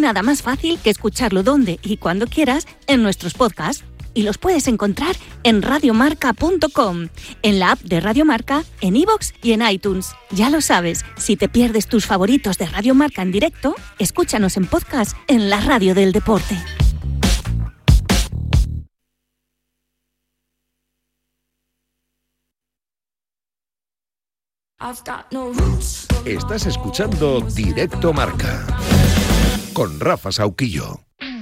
nada más fácil que escucharlo donde y cuando quieras en nuestros podcasts. Y los puedes encontrar en radiomarca.com, en la app de Radio Marca, en iVoox y en iTunes. Ya lo sabes, si te pierdes tus favoritos de Radio Marca en directo, escúchanos en podcast en la radio del deporte. Estás escuchando Directo Marca con Rafa Sauquillo.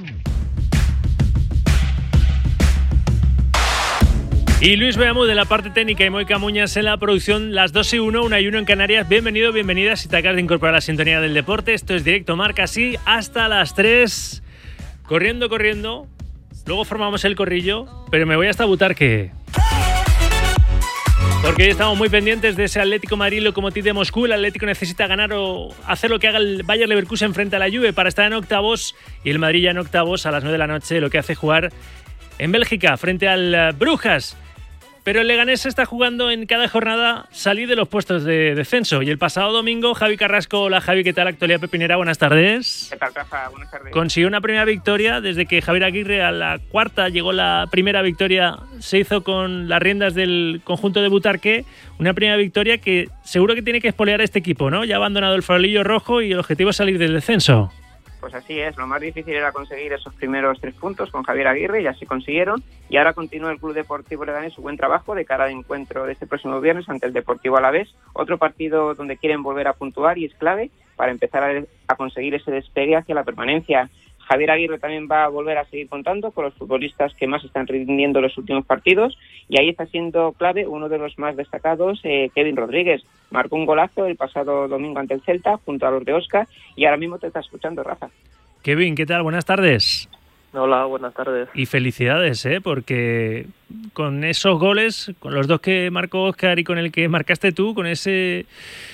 Y Luis Beamú de la parte técnica y Moica Muñas en la producción, las 2:01, 1:01 en Canarias. Bienvenido, bienvenida si te acabas de incorporar a la sintonía del deporte. Esto es Directo Marca, sí, hasta las 3. Corriendo, luego formamos el corrillo, pero me voy hasta Butarque. Porque hoy estamos muy pendientes de ese Atlético Madrid-Lokomotiv de Moscú. El Atlético necesita ganar o hacer lo que haga el Bayer Leverkusen frente a la Juve para estar en octavos. Y el Madrid ya en octavos a las 9 de la noche, lo que hace jugar en Bélgica frente al Brujas. Pero el Leganés está jugando en cada jornada salir de los puestos de descenso. Y el pasado domingo, Javi Carrasco, hola Javi, ¿qué tal? Actualidad Pepinera, buenas tardes. ¿Qué tal, Rafa? Buenas tardes. Consiguió una primera victoria desde que Javier Aguirre a la cuarta llegó la primera victoria. Se hizo con las riendas del conjunto de Butarque. Una primera victoria que seguro que tiene que espolear a este equipo, ¿no? Ya ha abandonado el farolillo rojo y el objetivo es salir del descenso. Pues así es, lo más difícil era conseguir esos primeros 3 puntos con Javier Aguirre y así consiguieron. Y ahora continúa el Club Deportivo Leganés su buen trabajo de cara al encuentro de este próximo viernes ante el Deportivo Alavés. Otro partido donde quieren volver a puntuar y es clave para empezar a conseguir ese despegue hacia la permanencia. Javier Aguirre también va a volver a seguir contando con los futbolistas que más están rindiendo los últimos partidos y ahí está siendo clave uno de los más destacados, Kevin Rodríguez. Marcó un golazo el pasado domingo ante el Celta junto a los de Oscar y ahora mismo te está escuchando, Rafa. Kevin, ¿qué tal? Buenas tardes. Hola, buenas tardes. Y felicidades, porque con esos goles, con los dos que marcó Oscar y con el que marcaste tú, con esa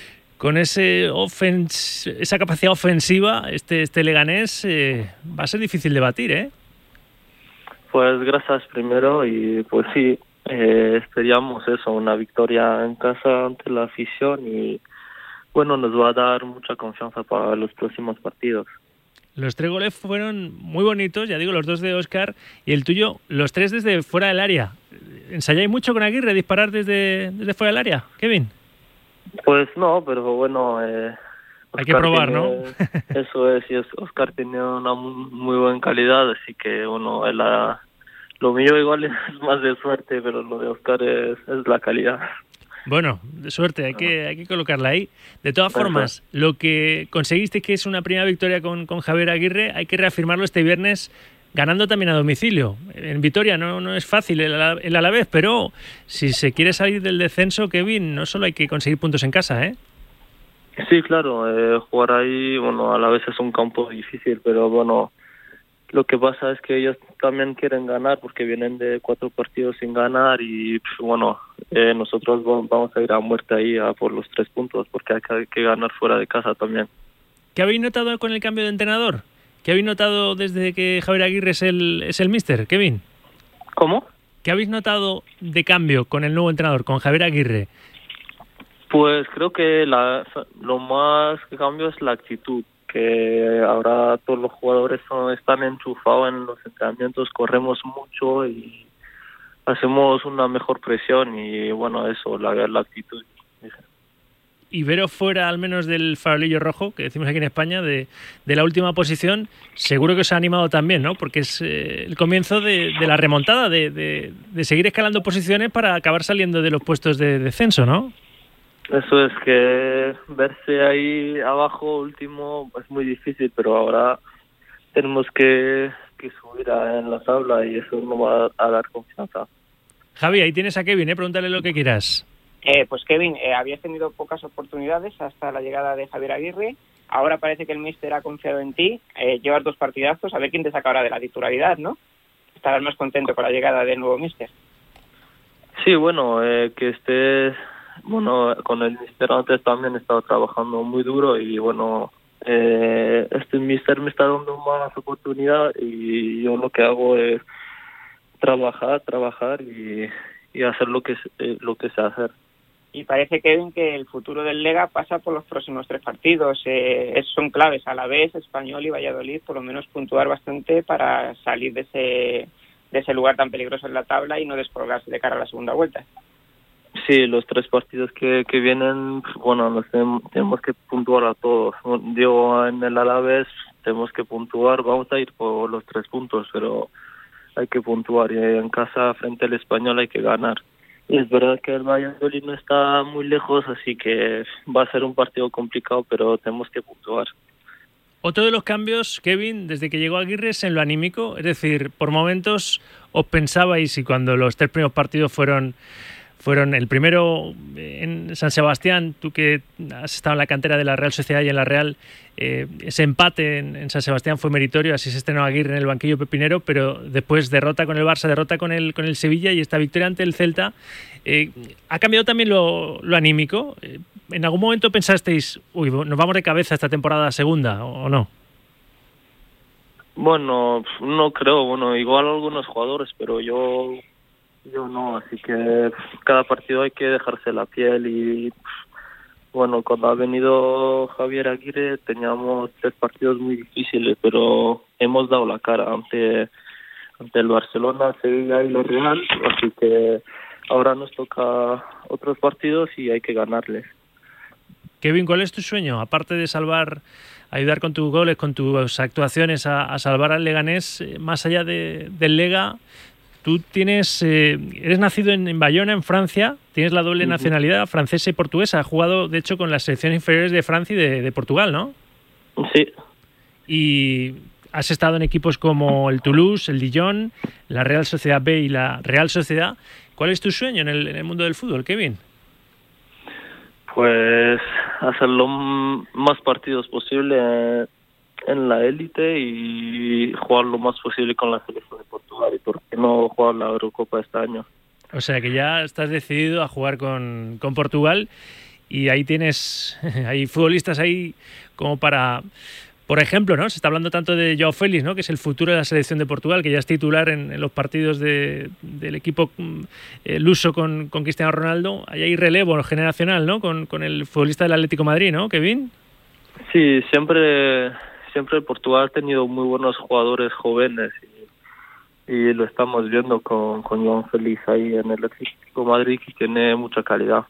capacidad ofensiva, este Leganés va a ser difícil de batir, ¿eh? Pues gracias primero y pues sí, esperamos eso, una victoria en casa ante la afición y bueno, nos va a dar mucha confianza para los próximos partidos. Los 3 goles fueron muy bonitos, ya digo, los 2 de Óscar y el tuyo, los 3 desde fuera del área. ¿Ensayáis mucho con Aguirre disparar desde fuera del área, Kevin? Pues no, pero bueno... hay que probar, ¿no? Eso es, y Óscar tiene una muy buena calidad, así que bueno, lo mío igual es más de suerte, pero lo de Óscar es la calidad. Bueno, de suerte, hay que colocarla ahí. De todas formas, lo que conseguiste, que es una primera victoria con Javier Aguirre, hay que reafirmarlo este viernes ganando también a domicilio. En Vitoria no es fácil el Alavés, pero si se quiere salir del descenso, Kevin, no solo hay que conseguir puntos en casa, ¿eh? Sí, claro, jugar ahí, bueno, Alavés es un campo difícil, pero bueno, lo que pasa es que ellos también quieren ganar porque vienen de 4 partidos sin ganar y bueno, nosotros vamos a ir a muerte ahí a por los 3 puntos porque hay que ganar fuera de casa también. ¿Qué habéis notado con el cambio de entrenador? ¿Qué habéis notado desde que Javier Aguirre es el míster, Kevin? ¿Cómo? ¿Qué habéis notado de cambio con el nuevo entrenador, con Javier Aguirre? Pues creo que lo más que cambia es la actitud, que ahora todos los jugadores están enchufados en los entrenamientos, corremos mucho y hacemos una mejor presión y bueno, eso, la actitud. Y veros fuera al menos del farolillo rojo, que decimos aquí en España, de la última posición, seguro que os ha animado también, ¿no? Porque es el comienzo de la remontada, de seguir escalando posiciones para acabar saliendo de los puestos de descenso, ¿no? Eso es, que verse ahí abajo último es muy difícil, pero ahora tenemos que subir en la tabla y eso nos va a dar confianza. Javi, ahí tienes a Kevin, pregúntale lo que quieras. Pues Kevin, habías tenido pocas oportunidades hasta la llegada de Javier Aguirre. Ahora parece que el míster ha confiado en ti. Llevas 2 partidazos, a ver quién te saca ahora de la titularidad, ¿no? Estarás más contento con la llegada del nuevo míster. Sí, bueno, que estés... Bueno, con el míster antes también he estado trabajando muy duro y bueno, este míster me está dando más oportunidad y yo lo que hago es trabajar y hacer lo que sé hacer. y parece, Kevin, que el futuro del Lega pasa por los próximos 3 partidos. Son claves: Alavés, Español y Valladolid, por lo menos puntuar bastante para salir de ese lugar tan peligroso en la tabla y no descolgarse de cara a la segunda vuelta. Sí, los 3 partidos que vienen, bueno, tenemos que puntuar a todos. Digo, en el Alavés tenemos que puntuar, vamos a ir por los 3 puntos, pero hay que puntuar, y en casa frente al Español hay que ganar. Y es verdad que el Valladolid no está muy lejos, así que va a ser un partido complicado, pero tenemos que puntuar. Otro de los cambios, Kevin, desde que llegó Aguirre es en lo anímico, es decir, por momentos os pensabais, y cuando los 3 primeros partidos fueron el primero en San Sebastián, tú que has estado en la cantera de la Real Sociedad y en la Real, ese empate en San Sebastián fue meritorio, así se estrenó Aguirre en el banquillo pepinero, pero después derrota con el Barça, derrota con el Sevilla, y esta victoria ante el Celta ha cambiado también lo anímico. ¿En algún momento pensasteis, nos vamos de cabeza esta temporada segunda, o no? Bueno, no creo, igual algunos jugadores, pero yo no, así que cada partido hay que dejarse la piel. Y bueno, cuando ha venido Javier Aguirre teníamos 3 partidos muy difíciles, pero hemos dado la cara ante el Barcelona, Sevilla y la Real, así que ahora nos toca otros partidos y hay que ganarles. Kevin, ¿cuál es tu sueño? Aparte de ayudar con tus goles, con tus actuaciones a salvar al Leganés, más allá del Lega, tú eres nacido en Bayona, en Francia, tienes la doble nacionalidad francesa y portuguesa. Has jugado, de hecho, con las selecciones inferiores de Francia y de Portugal, ¿no? Sí. Y has estado en equipos como el Toulouse, el Dijon, la Real Sociedad B y la Real Sociedad. ¿Cuál es tu sueño en el mundo del fútbol, Kevin? Pues hacer lo más partidos posible en la élite y jugar lo más posible con la selección de Portugal, y por qué no jugar la Eurocopa este año. O sea que ya estás decidido a jugar con Portugal, y ahí hay futbolistas ahí como para... Por ejemplo, ¿no? Se está hablando tanto de João Félix, ¿no? Que es el futuro de la selección de Portugal, que ya es titular en los partidos del equipo luso con Cristiano Ronaldo. Ahí hay relevo generacional, ¿no? Con el futbolista del Atlético de Madrid, ¿no, Kevin? Sí, siempre Portugal ha tenido muy buenos jugadores jóvenes, y lo estamos viendo con João Félix ahí en el Atlético de Madrid, que tiene mucha calidad.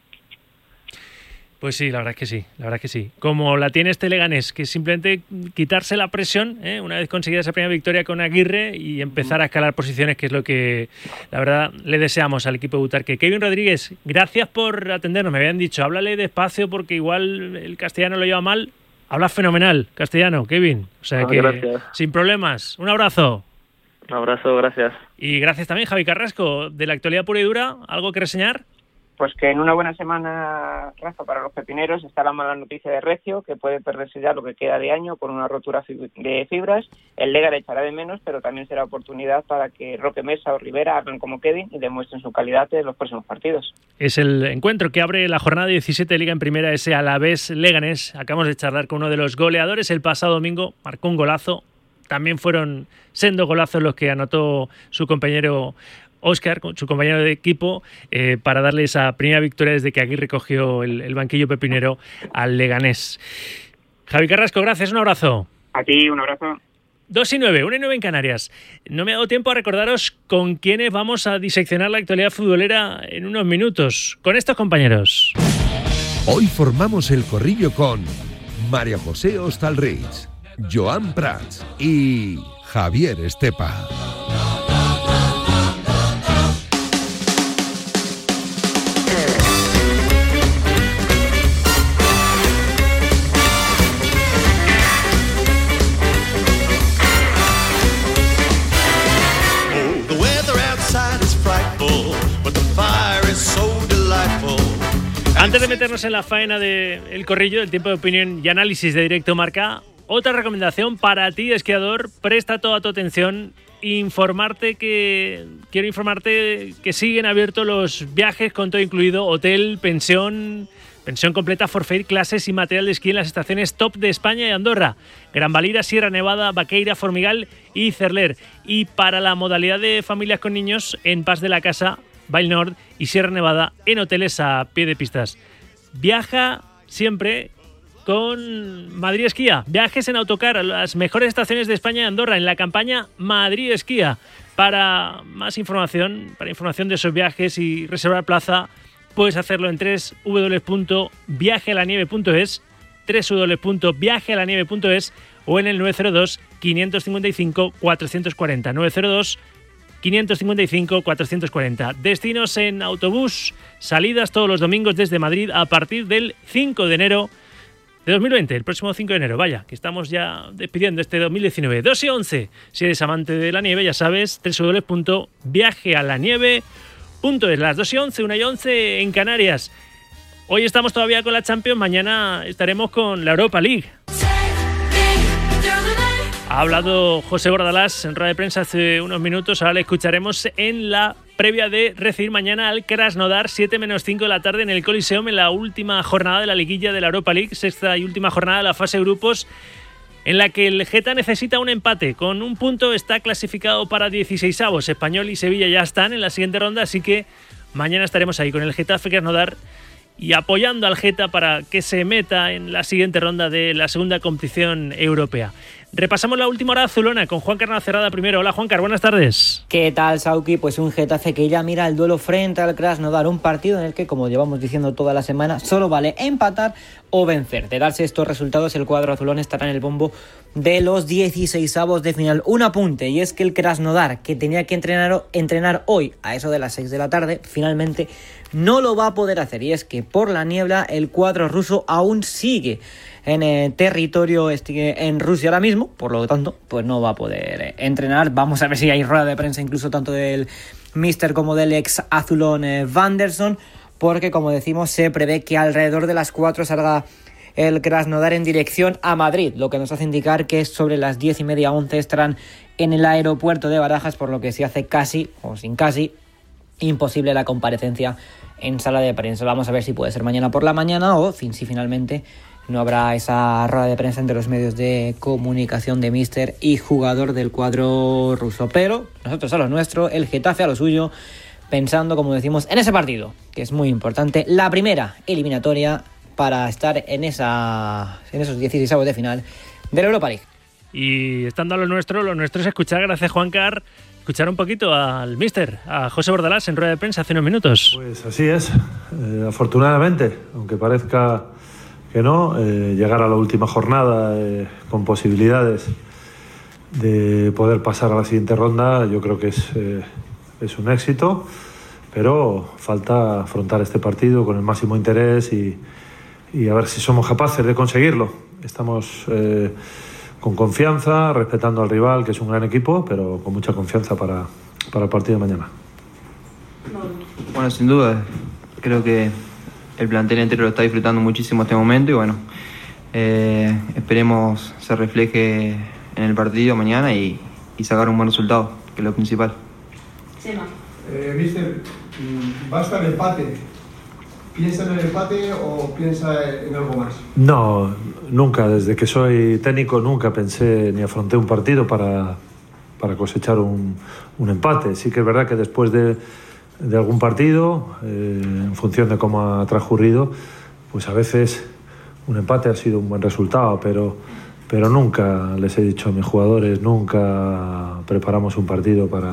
Pues sí, la verdad es que sí. Como la tiene este Leganés, que es simplemente quitarse la presión, una vez conseguida esa primera victoria con Aguirre, y empezar a escalar posiciones, que es lo que, la verdad, le deseamos al equipo de Butarque. Kevin Rodríguez, gracias por atendernos. Me habían dicho, háblale despacio porque igual el castellano lo lleva mal. Hablas fenomenal castellano, Kevin. O sea que, gracias. Sin problemas. Un abrazo. Un abrazo, gracias. Y gracias también, Javi Carrasco, de la actualidad pura y dura. ¿Algo que reseñar? Pues que en una buena semana, Rafa, para los pepineros está la mala noticia de Recio, que puede perderse ya lo que queda de año por una rotura de fibras. El Lega le echará de menos, pero también será oportunidad para que Roque Mesa o Rivera hagan como Kevin y demuestren su calidad en los próximos partidos. Es el encuentro que abre la jornada 17 de Liga en Primera, ese Alavés Leganés. Acabamos de charlar con uno de los goleadores el pasado domingo, marcó un golazo. También fueron sendos golazos los que anotó su compañero Óscar, su compañero de equipo, para darle esa primera victoria desde que Aguirre cogió el banquillo pepinero al Leganés. Javi Carrasco, gracias, un abrazo. A ti, un abrazo. 2:09, 1:09 en Canarias. No me ha dado tiempo a recordaros con quiénes vamos a diseccionar la actualidad futbolera en unos minutos. Con estos compañeros. Hoy formamos el corrillo con María José Hostalric, Joan Prats y Javier Estepa. Antes de meternos en la faena del corrillo, del tiempo de opinión y análisis de Directo Marca, otra recomendación para ti, esquiador. Presta toda tu atención. Quiero informarte que siguen abiertos los viajes con todo incluido, hotel, pensión completa, forfait, clases y material de esquí en las estaciones top de España y Andorra: Gran Valira, Sierra Nevada, Baqueira, Formigal y Cerler. Y para la modalidad de familias con niños, en Pas de la Casa, Bailnord y Sierra Nevada en hoteles a pie de pistas. Viaja siempre con Madrid Esquía. Viajes en autocar a las mejores estaciones de España y Andorra en la campaña Madrid Esquía. Para más información, para información de esos viajes y reservar plaza, puedes hacerlo en www.viajealanieve.es, www.viajealanieve.es o en el 902 555 440. 902 555 440. Destinos en autobús, salidas todos los domingos desde Madrid a partir del 5 de enero de 2020, el próximo 5 de enero. Vaya, que estamos ya despidiendo este 2019. 2 y 11. Si eres amante de la nieve, ya sabes, www.viajealanieve.es. Las 2 y 11, 1 y 11 en Canarias. Hoy estamos todavía con la Champions, mañana estaremos con la Europa League. Ha hablado José Bordalás en rueda de prensa hace unos minutos, ahora le escucharemos en la previa de recibir mañana al Krasnodar, 7:05 de la tarde en el Coliseum, en la última jornada de la liguilla de la Europa League, sexta y última jornada de la fase de grupos, en la que el Geta necesita un empate. Con un punto está clasificado para 16avos. Español y Sevilla ya están en la siguiente ronda, así que mañana estaremos ahí con el Getafe Krasnodar y apoyando al Geta para que se meta en la siguiente ronda de la segunda competición europea. Repasamos la última hora azulona con Juancar Nacerrada primero. Hola Juancar, buenas tardes. ¿Qué tal, Sauki? Pues un Getafe que ya mira el duelo frente al Krasnodar, un partido en el que, como llevamos diciendo toda la semana, solo vale empatar o vencer. De darse estos resultados, el cuadro azulón estará en el bombo de los 16avos de final. Un apunte, y es que el Krasnodar, que tenía que entrenar hoy a eso de las 6 de la tarde, finalmente no lo va a poder hacer. Y es que por la niebla el cuadro ruso aún sigue en territorio en Rusia ahora mismo, por lo tanto pues no va a poder entrenar. Vamos a ver si hay rueda de prensa incluso tanto del míster como del ex azulón Vanderson, porque como decimos se prevé que alrededor de las 4 salga el Krasnodar en dirección a Madrid, lo que nos hace indicar que sobre las 10:30, 11 estarán en el aeropuerto de Barajas, por lo que se hace casi o sin casi imposible la comparecencia en sala de prensa. Vamos a ver si puede ser mañana por la mañana o si finalmente no habrá esa rueda de prensa entre los medios de comunicación de míster y jugador del cuadro ruso. Pero nosotros a lo nuestro, el Getafe a lo suyo, pensando, como decimos, en ese partido, que es muy importante, la primera eliminatoria para estar en esos 16avos de final de la Europa League. Y estando a lo nuestro es escuchar, gracias Juancar, escuchar un poquito al míster, a José Bordalás en rueda de prensa hace unos minutos. Pues así es, afortunadamente, aunque parezca que no, llegar a la última jornada con posibilidades de poder pasar a la siguiente ronda, yo creo que es un éxito, pero falta afrontar este partido con el máximo interés y a ver si somos capaces de conseguirlo. Estamos con confianza, respetando al rival, que es un gran equipo, pero con mucha confianza para el partido de mañana. Bueno, sin duda, creo que el plantel entero lo está disfrutando muchísimo este momento y bueno, esperemos se refleje en el partido mañana y sacar un buen resultado, que es lo principal. Mister, ¿basta el empate? ¿Piensa en el empate o piensa en algo más? No, nunca. Desde que soy técnico nunca pensé ni afronté un partido para cosechar un empate. Sí que es verdad que después de algún partido, en función de cómo ha transcurrido, pues a veces un empate ha sido un buen resultado, pero nunca les he dicho a mis jugadores, nunca preparamos un partido para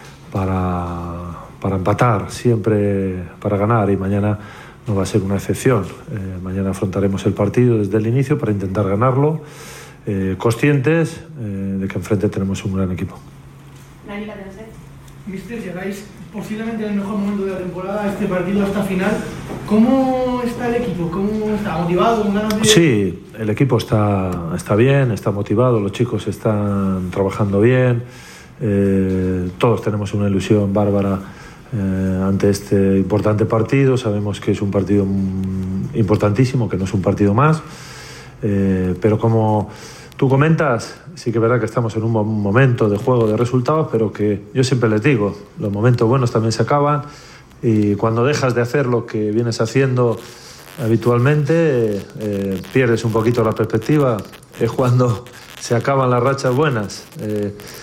empatar, siempre para ganar, y mañana no va a ser una excepción. Mañana afrontaremos el partido desde el inicio para intentar ganarlo, conscientes de que enfrente tenemos un gran equipo. Mister, llegáis posiblemente en el mejor momento de la temporada, este partido hasta final. ¿Cómo está el equipo? ¿Cómo está? ¿Motivado? ¿Con ganas de...? Sí, el equipo está bien, está motivado, los chicos están trabajando bien, todos tenemos una ilusión bárbara ante este importante partido. Sabemos que es un partido importantísimo, que no es un partido más, pero como tú comentas, sí que es verdad que estamos en un momento de juego, de resultados, pero que yo siempre les digo, los momentos buenos también se acaban, y cuando dejas de hacer lo que vienes haciendo habitualmente, pierdes un poquito la perspectiva. Es cuando se acaban las rachas buenas.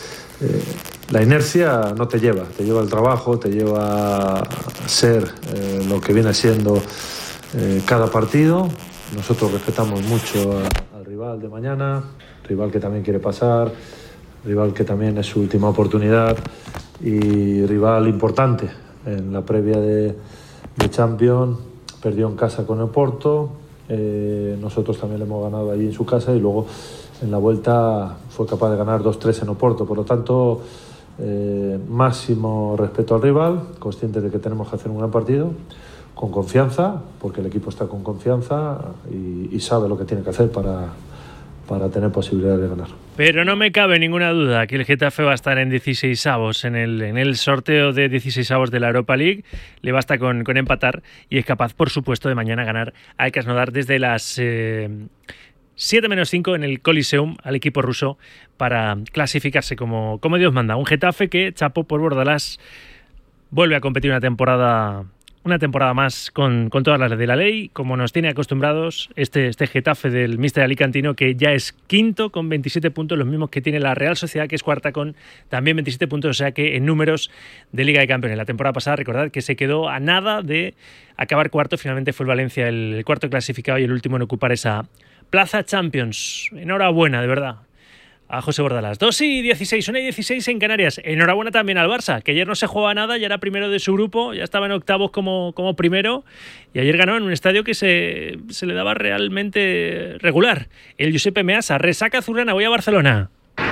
la inercia no te lleva al trabajo, te lleva a ser lo que viene siendo cada partido. Nosotros respetamos mucho al rival de mañana, rival que también quiere pasar, rival que también es su última oportunidad y rival importante en la previa de Champions. Perdió en casa con el Porto, nosotros también le hemos ganado allí en su casa y luego en la vuelta fue capaz de ganar 2-3 en Oporto. Por lo tanto, máximo respeto al rival, conscientes de que tenemos que hacer un gran partido, con confianza, porque el equipo está con confianza y sabe lo que tiene que hacer para tener posibilidades de ganar. Pero no me cabe ninguna duda que el Getafe va a estar en 16avos, en el sorteo de 16avos de la Europa League. Le basta con empatar y es capaz, por supuesto, de mañana ganar al Krasnodar desde las 7-5 en el Coliseum al equipo ruso para clasificarse como Dios manda. Un Getafe que, chapó por Bordalás, vuelve a competir una temporada más con todas las de la ley, como nos tiene acostumbrados este Getafe del míster alicantino, que ya es quinto con 27 puntos, los mismos que tiene la Real Sociedad, que es cuarta con también 27 puntos, o sea que en números de Liga de Campeones. La temporada pasada, recordad que se quedó a nada de acabar cuarto, finalmente fue el Valencia el cuarto clasificado y el último en ocupar esa plaza Champions. Enhorabuena, de verdad, a José Bordalás. 2:16, 1:16 en Canarias. Enhorabuena también al Barça, que ayer no se jugaba nada, ya era primero de su grupo, ya estaba en octavos como primero, y ayer ganó en un estadio que se le daba realmente regular. El Giuseppe Meazza, resaca azulgrana, voy a Barcelona.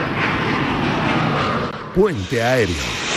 Puente aéreo.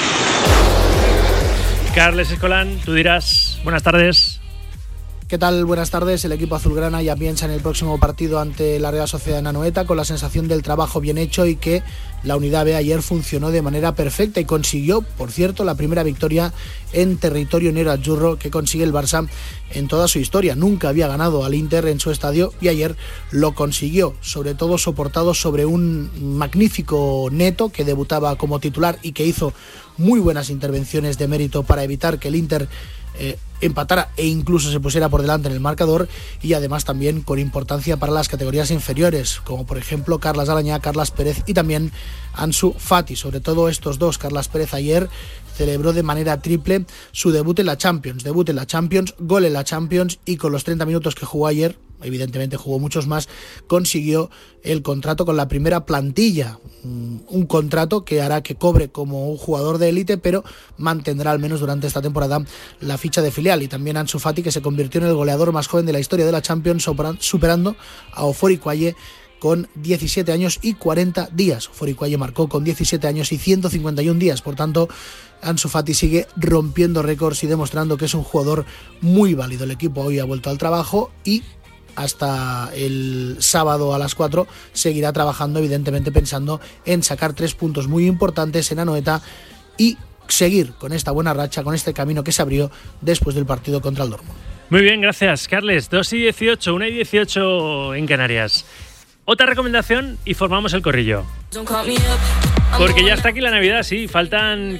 Carles Escolán, tú dirás, buenas tardes. ¿Qué tal? Buenas tardes. El equipo azulgrana ya piensa en el próximo partido ante la Real Sociedad de Anoeta con la sensación del trabajo bien hecho y que la Unidad B ayer funcionó de manera perfecta y consiguió, por cierto, la primera victoria en territorio nerazzurro que consigue el Barça en toda su historia. Nunca había ganado al Inter en su estadio y ayer lo consiguió, sobre todo soportado sobre un magnífico Neto que debutaba como titular y que hizo muy buenas intervenciones de mérito para evitar que el Inter empatara e incluso se pusiera por delante en el marcador, y además también con importancia para las categorías inferiores, como por ejemplo Carlas Arañá, Carlas Pérez y también Ansu Fati. Sobre todo estos dos, Carlas Pérez ayer celebró de manera triple su debut en la Champions, gol en la Champions, y con los 30 minutos que jugó ayer, evidentemente jugó muchos más, consiguió el contrato con la primera plantilla, un contrato que hará que cobre como un jugador de élite, pero mantendrá al menos durante esta temporada la ficha de filial. Y también Ansu Fati, que se convirtió en el goleador más joven de la historia de la Champions, superando a Ofori Quaye con 17 años y 40 días. Ofori Quaye marcó con 17 años y 151 días, por tanto Ansu Fati sigue rompiendo récords y demostrando que es un jugador muy válido. El equipo hoy ha vuelto al trabajo y hasta el sábado a las 4 seguirá trabajando, evidentemente pensando en sacar 3 puntos muy importantes en Anoeta y seguir con esta buena racha, con este camino que se abrió después del partido contra el Dortmund. Muy bien, gracias, Carles. 2:18, 1:18 en Canarias. Otra recomendación y formamos el corrillo. Porque ya está aquí la Navidad, sí, faltan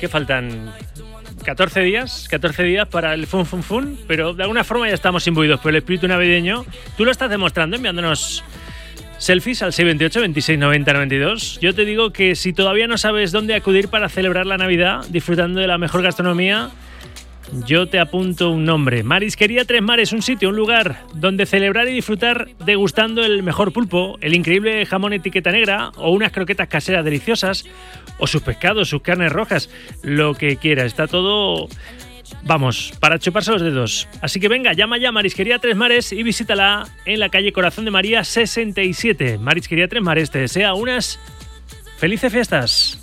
14 días para el fun, pero de alguna forma ya estamos imbuidos por el espíritu navideño. Tú lo estás demostrando enviándonos selfies al 628 26 90 92. Yo te digo que si todavía no sabes dónde acudir para celebrar la Navidad disfrutando de la mejor gastronomía, yo te apunto un nombre: Marisquería Tres Mares, un sitio, un lugar donde celebrar y disfrutar degustando el mejor pulpo, el increíble jamón etiqueta negra o unas croquetas caseras deliciosas, o sus pescados, sus carnes rojas, lo que quiera. Está todo, vamos, para chuparse los dedos. Así que venga, llama ya a Marisquería Tres Mares y visítala en la calle Corazón de María 67. Marisquería Tres Mares te desea unas felices fiestas.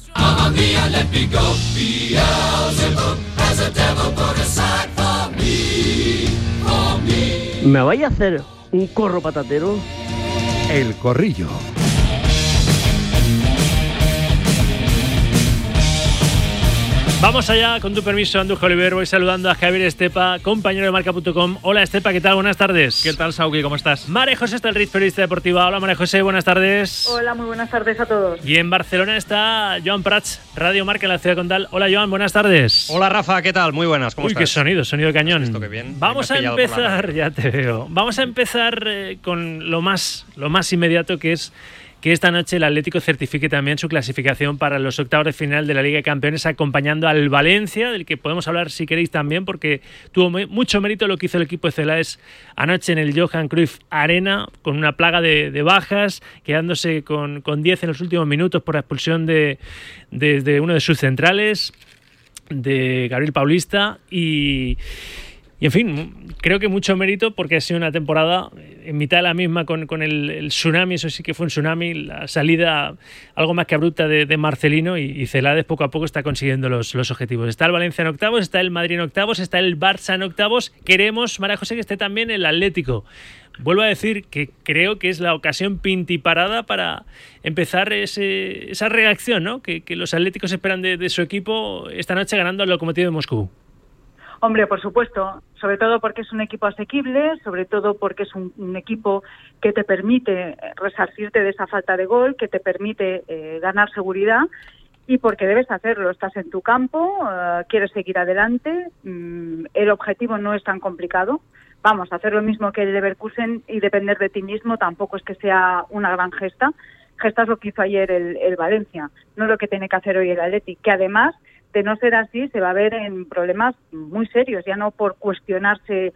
¿Me vais a hacer un corro patatero? El corrillo. Vamos allá, con tu permiso, Andújar Oliver. Voy saludando a Javier Estepa, compañero de Marca.com. Hola, Estepa, ¿qué tal? Buenas tardes. ¿Qué tal, Sauki? ¿Cómo estás? María José Estalriz, periodista deportiva. Hola, María José, buenas tardes. Hola, muy buenas tardes a todos. Y en Barcelona está Joan Prats, Radio Marca en la ciudad condal. Hola, Joan, buenas tardes. Hola, Rafa, ¿qué tal? Muy buenas, ¿cómo estás? Qué sonido de cañón. Esto, qué bien. Vamos a empezar, ya te veo. Vamos a empezar con lo más inmediato, que es que esta noche el Atlético certifique también su clasificación para los octavos de final de la Liga de Campeones, acompañando al Valencia, del que podemos hablar si queréis también, porque tuvo mucho mérito lo que hizo el equipo de Celades anoche en el Johan Cruyff Arena, con una plaga de bajas, quedándose con 10 en los últimos minutos por la expulsión de uno de sus centrales, de Gabriel Paulista, y en fin, creo que mucho mérito, porque ha sido una temporada en mitad de la misma con el tsunami. Eso sí que fue un tsunami, la salida algo más que abrupta de Marcelino, y Celades poco a poco está consiguiendo los objetivos. Está el Valencia en octavos, está el Madrid en octavos, está el Barça en octavos. Queremos, María José, que esté también el Atlético. Vuelvo a decir que creo que es la ocasión pintiparada para empezar esa reacción, ¿no?, que los atléticos esperan de su equipo esta noche, ganando al Lokomotiv de Moscú. Hombre, por supuesto, sobre todo porque es un equipo asequible, sobre todo porque es un equipo que te permite resarcirte de esa falta de gol, que te permite ganar seguridad, y porque debes hacerlo. Estás en tu campo, quieres seguir adelante, el objetivo no es tan complicado. Vamos, hacer lo mismo que el Leverkusen y depender de ti mismo tampoco es que sea una gran gesta. Gesta es lo que hizo ayer el Valencia, no lo que tiene que hacer hoy el Athletic, que además, de no ser así, se va a ver en problemas muy serios, ya no por cuestionarse,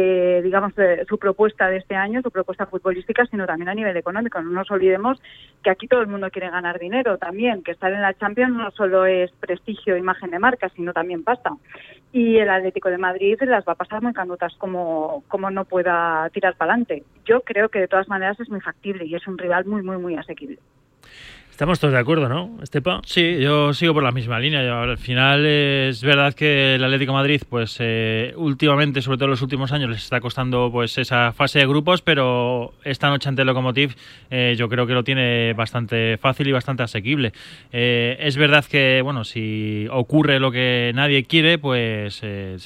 su propuesta de este año, su propuesta futbolística, sino también a nivel económico. No nos olvidemos que aquí todo el mundo quiere ganar dinero también, que estar en la Champions no solo es prestigio, imagen de marca, sino también pasta. Y el Atlético de Madrid las va a pasar muy canutas como no pueda tirar para adelante. Yo creo que de todas maneras es muy factible y es un rival muy, muy, muy asequible. Estamos todos de acuerdo, ¿no, Estepa? Sí, yo sigo por la misma línea. Al final es verdad que el Atlético de Madrid, pues últimamente, sobre todo en los últimos años, les está costando pues esa fase de grupos, pero esta noche ante el Lokomotiv yo creo que lo tiene bastante fácil y bastante asequible. Es verdad que, bueno, si ocurre lo que nadie quiere, pues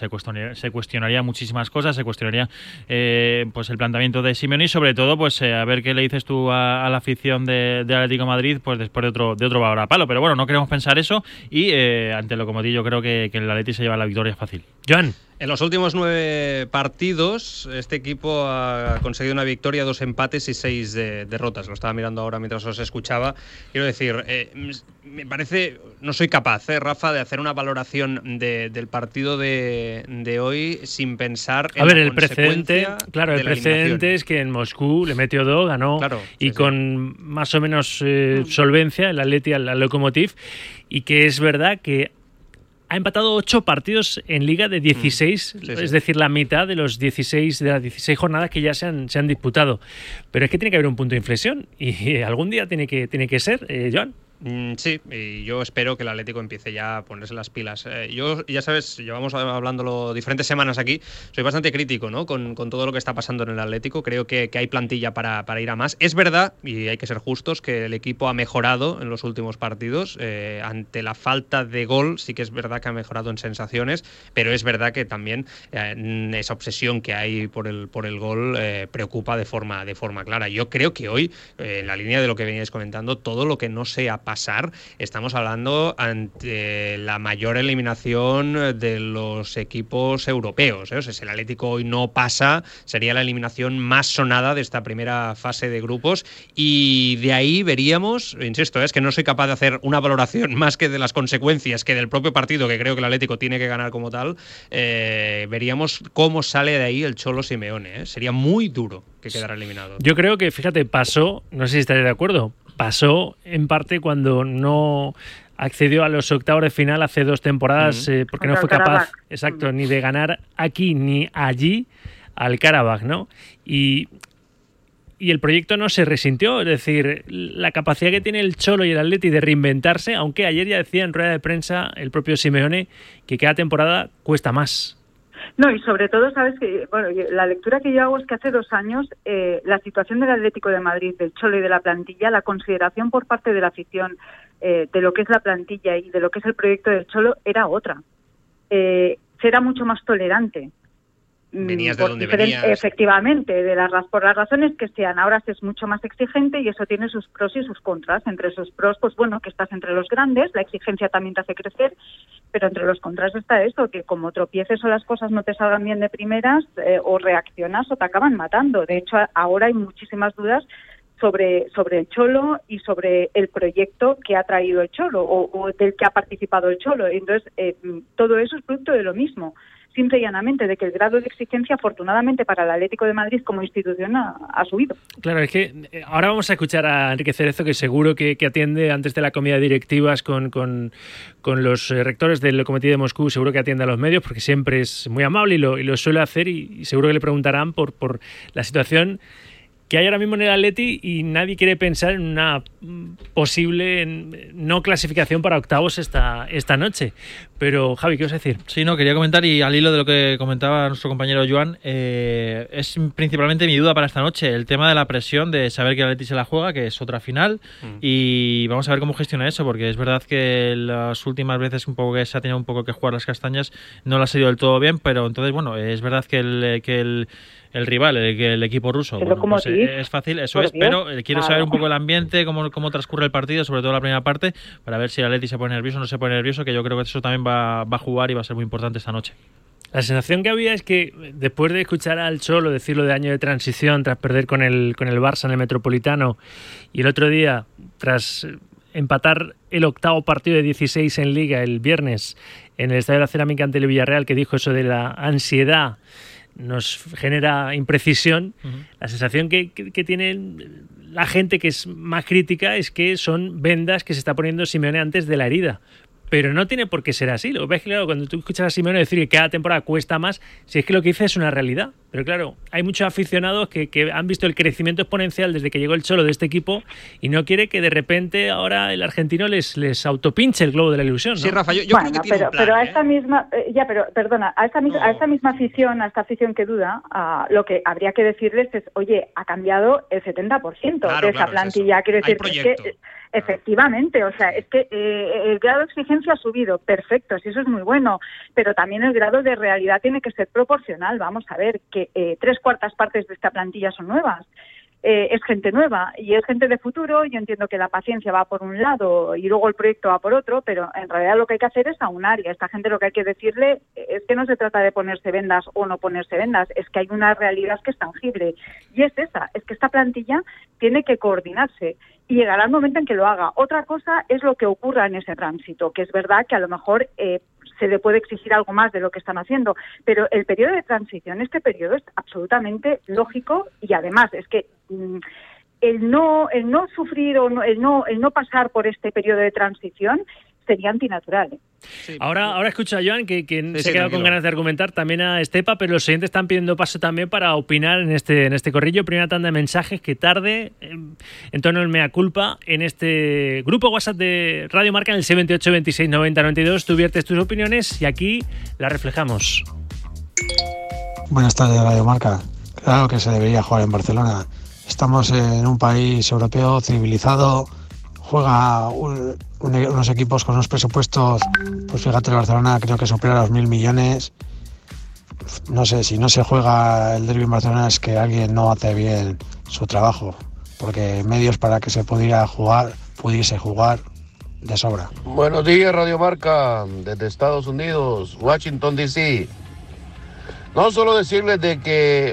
se cuestionaría muchísimas cosas, se cuestionaría pues el planteamiento de Simeone, y sobre todo pues a ver qué le dices tú a la afición de Atlético de Madrid, pues después de otro varapalo. Pero bueno, no queremos pensar eso, y ante el Lokomotiv yo creo que el Atleti se lleva la victoria fácil. Joan. En los últimos 9 partidos, este equipo ha conseguido una victoria, 2 empates y 6 derrotas. Lo estaba mirando ahora mientras os escuchaba. Quiero decir, me parece, no soy capaz, Rafa, de hacer una valoración del partido de hoy sin pensar en el precedente. Claro, el precedente es que en Moscú le metió 2, ganó, claro, y con más o menos solvencia el Atleti al Lokomotiv, y que es verdad que ha empatado 8 partidos en Liga de 16, es decir, la mitad de las 16 jornadas que ya se han disputado. Pero es que tiene que haber un punto de inflexión, y algún día tiene que ser, Joan. Sí, y yo espero que el Atlético empiece ya a ponerse las pilas. Yo, ya sabes, llevamos hablándolo diferentes semanas aquí, soy bastante crítico, ¿no?, con todo lo que está pasando en el Atlético. Creo que hay plantilla para ir a más. Es verdad, y hay que ser justos, que el equipo ha mejorado en los últimos partidos. Ante la falta de gol, sí que es verdad que ha mejorado en sensaciones, pero es verdad que también esa obsesión que hay por el gol preocupa de forma clara. Yo creo que hoy, en la línea de lo que veníais comentando, todo lo que no sea pasar, estamos hablando ante la mayor eliminación de los equipos europeos, O sea, si el Atlético hoy no pasa, sería la eliminación más sonada de esta primera fase de grupos, y de ahí veríamos, insisto, es que no soy capaz de hacer una valoración más que de las consecuencias que del propio partido, que creo que el Atlético tiene que ganar como tal. Veríamos cómo sale de ahí el Cholo Simeone, Sería muy duro que quedara eliminado. Yo creo que, fíjate, pasó, no sé si estaré de acuerdo, pasó en parte cuando no accedió a los octavos de final hace 2 temporadas, porque no fue capaz, ni de ganar aquí ni allí al Karabakh, ¿no? Y el proyecto no se resintió, es decir, la capacidad que tiene el Cholo y el Atleti de reinventarse, aunque ayer ya decía en rueda de prensa el propio Simeone que cada temporada cuesta más. No, y sobre todo, sabes que, bueno, la lectura que yo hago es que hace 2 años la situación del Atlético de Madrid, del Cholo y de la plantilla, la consideración por parte de la afición de lo que es la plantilla y de lo que es el proyecto del Cholo era otra. Será mucho más tolerante. Venías de donde venías. Efectivamente, por las razones que sean. Ahora se es mucho más exigente y eso tiene sus pros y sus contras. Entre esos pros, pues bueno, que estás entre los grandes, la exigencia también te hace crecer, pero entre los contras está eso, que como tropieces o las cosas no te salgan bien de primeras, o reaccionas o te acaban matando. De hecho, ahora hay muchísimas dudas sobre el Cholo y sobre el proyecto que ha traído el Cholo o del que ha participado el Cholo. Entonces, todo eso es producto de lo mismo, simple y llanamente, de que el grado de exigencia, afortunadamente para el Atlético de Madrid como institución, ha subido. Claro, es que ahora vamos a escuchar a Enrique Cerezo, que seguro que atiende antes de la comida de directivas con los rectores del Lokomotiv de Moscú, seguro que atiende a los medios, porque siempre es muy amable y lo suele hacer, y seguro que le preguntarán por la situación que hay ahora mismo en el Atleti, y nadie quiere pensar en una posible no clasificación para octavos esta noche. Pero, Javi, ¿qué vas a decir? Sí, no, quería comentar, y al hilo de lo que comentaba nuestro compañero Joan, es principalmente mi duda para esta noche, el tema de la presión de saber que el Atleti se la juega, que es otra final, y vamos a ver cómo gestiona eso, porque es verdad que las últimas veces un poco que se ha tenido un poco que jugar las castañas no lo ha salido del todo bien, pero entonces, bueno, es verdad que el rival, el equipo ruso, bueno, pues es fácil, eso es, pero quiero saber un poco el ambiente, cómo transcurre el partido, sobre todo la primera parte, para ver si el Atleti se pone nervioso o no se pone nervioso, que yo creo que eso también va a jugar y va a ser muy importante esta noche. La sensación que había es que después de escuchar al Cholo decirlo de año de transición tras perder con el Barça en el Metropolitano, y el otro día tras empatar el octavo partido de 16 en Liga el viernes en el Estadio de la Cerámica ante el Villarreal, que dijo eso de la ansiedad nos genera imprecisión, la sensación que tiene la gente que es más crítica es que son vendas que se está poniendo Simeone antes de la herida. Pero no tiene por qué ser así. Lo que ves, claro, cuando tú escuchas a Simeone decir que cada temporada cuesta más, si es que lo que dice es una realidad. Pero claro, hay muchos aficionados que han visto el crecimiento exponencial desde que llegó el Cholo de este equipo, y no quiere que de repente ahora el argentino les autopinche el globo de la ilusión, ¿no? Sí, Rafa, yo bueno, creo que tiene un plan, pero a esta misma, a esta misma afición, a esta afición que duda, lo que habría que decirles es, oye, ha cambiado el 70% de esa plantilla. Quiero decir que efectivamente, o sea, es que el grado de exigencia ha subido, perfecto, sí, eso es muy bueno, pero también el grado de realidad tiene que ser proporcional. Vamos a ver que 3/4 partes de esta plantilla son nuevas. Es gente nueva y es gente de futuro. Yo entiendo que la paciencia va por un lado y luego el proyecto va por otro, pero en realidad lo que hay que hacer es aunar, y a esta gente lo que hay que decirle es que no se trata de ponerse vendas o no ponerse vendas, es que hay una realidad que es tangible, y es esa, es que esta plantilla tiene que coordinarse y llegará el momento en que lo haga. Otra cosa es lo que ocurra en ese tránsito, que es verdad que a lo mejor se le puede exigir algo más de lo que están haciendo, pero el periodo de transición, este periodo es absolutamente lógico, y además es que el no sufrir o el no pasar por este periodo de transición sería antinatural. Sí. Ahora escucho a Joan, que se ha quedado con ganas de argumentar, también a Estepa, pero los siguientes están pidiendo paso también para opinar en este corrillo. Primera tanda de mensajes que tarde, en torno al mea culpa, en este grupo WhatsApp de Radio Marca, en el 628 26 90 92. Tú viertes tus opiniones y aquí las reflejamos. Buenas tardes, Radio Marca. Claro que se debería jugar en Barcelona. Estamos en un país europeo civilizado, juega unos equipos con unos presupuestos, pues fíjate, el Barcelona creo que supera los 1.000 millones. No sé, si no se juega el derbi en Barcelona es que alguien no hace bien su trabajo, porque medios para que se pudiese jugar de sobra. Buenos días, Radio Marca, desde Estados Unidos, Washington DC. No solo decirles de que,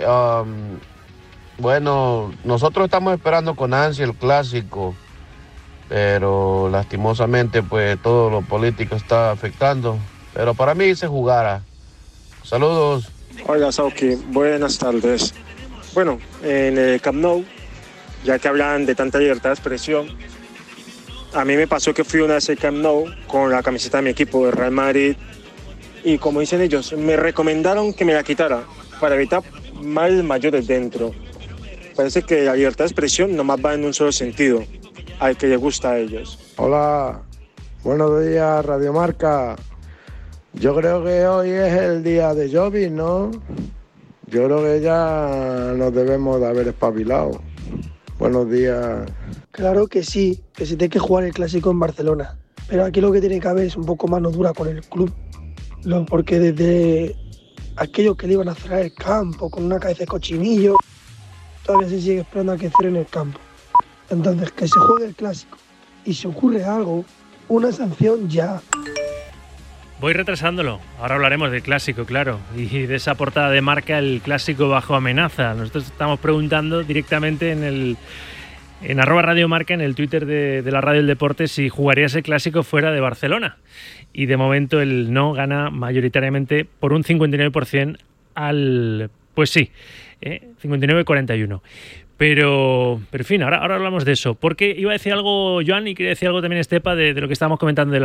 nosotros estamos esperando con ansia el clásico, pero lastimosamente pues todo lo político está afectando, pero para mí se jugará. Saludos. Hola, Sauki, buenas tardes. Bueno, en el Camp Nou, ya que hablan de tanta libertad de expresión, a mí me pasó que fui una vez al Camp Nou con la camiseta de mi equipo, de Real Madrid, y como dicen ellos, me recomendaron que me la quitara para evitar males mayores dentro. Parece que la libertad de expresión nomás va en un solo sentido, al que les gusta a ellos. Hola, buenos días, Radio Marca. Yo creo que hoy es el día de Jovic, ¿no? Yo creo que ya nos debemos de haber espabilado. Buenos días. Claro que sí, que se tiene que jugar el clásico en Barcelona. Pero aquí lo que tiene que haber es un poco mano dura con el club. Porque desde aquellos que le iban a cerrar el campo con una cabeza de cochinillo, todavía se sigue esperando a que cierren el campo. Entonces, que se juegue el clásico y si ocurre algo, una sanción ya. Voy retrasándolo. Ahora hablaremos del clásico, claro, y de esa portada de Marca, el clásico bajo amenaza. Nosotros estamos preguntando directamente en en @Radio Marca, en el Twitter de la Radio del Deporte, si jugaría ese clásico fuera de Barcelona. Y de momento el no gana mayoritariamente por un 59% al... Pues sí, 59-41. Pero en fin, ahora hablamos de eso. Porque iba a decir algo Joan y quería decir algo también Estepa de lo que estábamos comentando de